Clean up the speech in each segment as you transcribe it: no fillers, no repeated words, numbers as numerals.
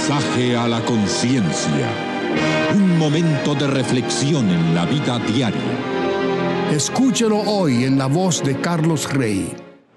Mensaje a la conciencia. Un momento de reflexión en la vida diaria. Escúchelo hoy en la voz de Carlos Rey.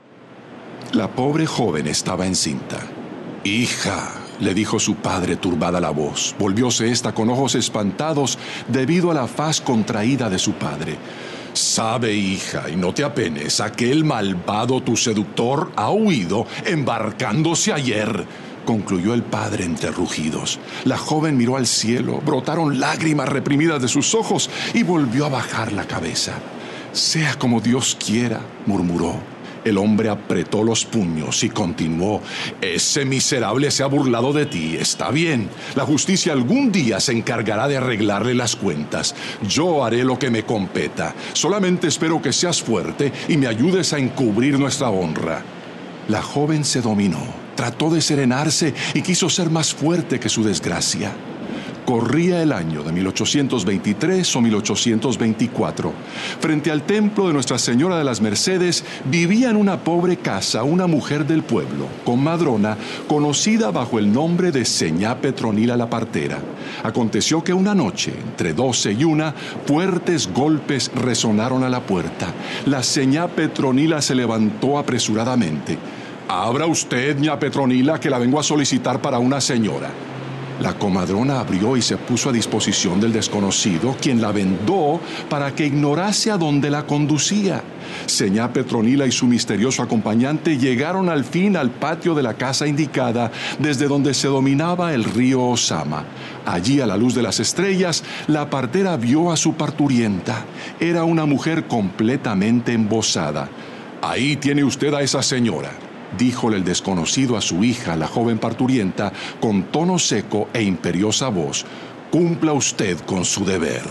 La pobre joven estaba encinta. «Hija», le dijo su padre turbada la voz. Volvióse ésta con ojos espantados debido a la faz contraída de su padre. «Sabe, hija, y no te apenes, aquel malvado tu seductor ha huido embarcándose ayer», concluyó el padre entre rugidos. La joven miró al cielo, brotaron lágrimas reprimidas de sus ojos y volvió a bajar la cabeza. «Sea como Dios quiera», murmuró. El hombre apretó los puños y continuó. «Ese miserable se ha burlado de ti. Está bien. La justicia algún día se encargará de arreglarle las cuentas. Yo haré lo que me competa. Solamente espero que seas fuerte y me ayudes a encubrir nuestra honra». La joven se dominó, trató de serenarse y quiso ser más fuerte que su desgracia. Corría el año de 1823 o 1824. Frente al templo de Nuestra Señora de las Mercedes vivía en una pobre casa una mujer del pueblo, comadrona, conocida bajo el nombre de Señá Petronila la partera. Aconteció que una noche, entre 12 y 1, fuertes golpes resonaron a la puerta. La Señá Petronila se levantó apresuradamente. «Abra usted, ña Petronila, que la vengo a solicitar para una señora». La comadrona abrió y se puso a disposición del desconocido, quien la vendó para que ignorase a dónde la conducía. Señá Petronila y su misterioso acompañante llegaron al fin al patio de la casa indicada, desde donde se dominaba el río Osama. Allí, a la luz de las estrellas, la partera vio a su parturienta. Era una mujer completamente embozada. «Ahí tiene usted a esa señora», díjole el desconocido a su hija, la joven parturienta, con tono seco e imperiosa voz. «Cumpla usted con su deber».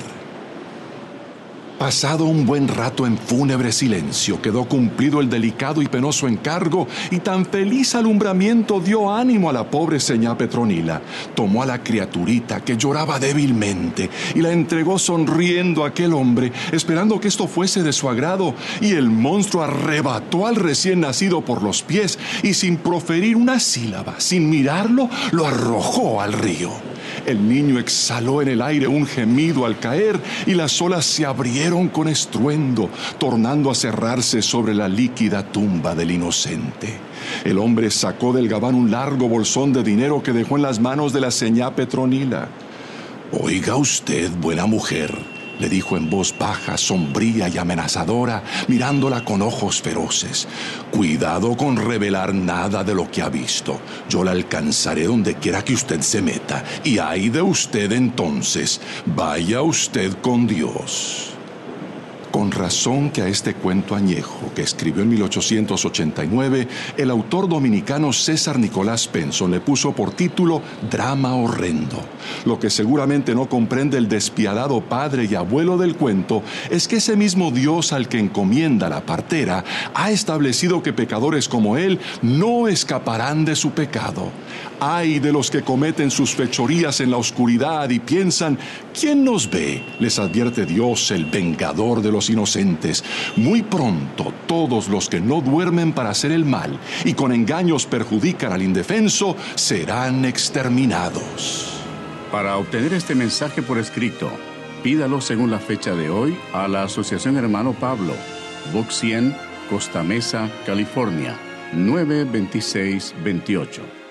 Pasado un buen rato en fúnebre silencio, quedó cumplido el delicado y penoso encargo, y tan feliz alumbramiento dio ánimo a la pobre señá Petronila. Tomó a la criaturita, que lloraba débilmente, y la entregó sonriendo a aquel hombre, esperando que esto fuese de su agrado, y el monstruo arrebató al recién nacido por los pies, y sin proferir una sílaba, sin mirarlo, lo arrojó al río. El niño exhaló en el aire un gemido al caer, y las olas se abrieron con estruendo, tornando a cerrarse sobre la líquida tumba del inocente. El hombre sacó del gabán un largo bolsón de dinero que dejó en las manos de la señá Petronila. «Oiga usted, buena mujer», le dijo en voz baja, sombría y amenazadora, mirándola con ojos feroces. «Cuidado con revelar nada de lo que ha visto. Yo la alcanzaré donde quiera que usted se meta, y ay de usted entonces. Vaya usted con Dios». Con razón que a este cuento añejo, que escribió en 1889, el autor dominicano César Nicolás Penson le puso por título Drama Horrendo. Lo que seguramente no comprende el despiadado padre y abuelo del cuento es que ese mismo Dios al que encomienda la partera ha establecido que pecadores como él no escaparán de su pecado. Ay de los que cometen sus fechorías en la oscuridad y piensan, ¿quién nos ve?, les advierte Dios, el vengador de los inocentes. Muy pronto todos los que no duermen para hacer el mal y con engaños perjudican al indefenso serán exterminados. Para obtener este mensaje por escrito, pídalo según la fecha de hoy a la Asociación Hermano Pablo, Box 100, Costa Mesa, California, 92628.